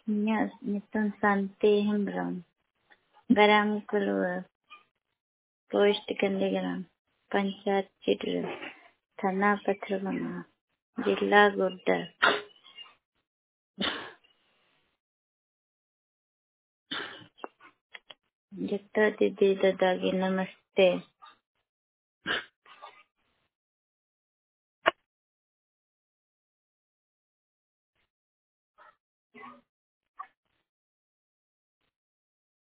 Nya nitun sante hembram. Garang kulur. Post Kandigram. Panchayat Chitru. थाना पथरगामा, जिला गोड्डा। जगता दीदी दादागी नमस्ते।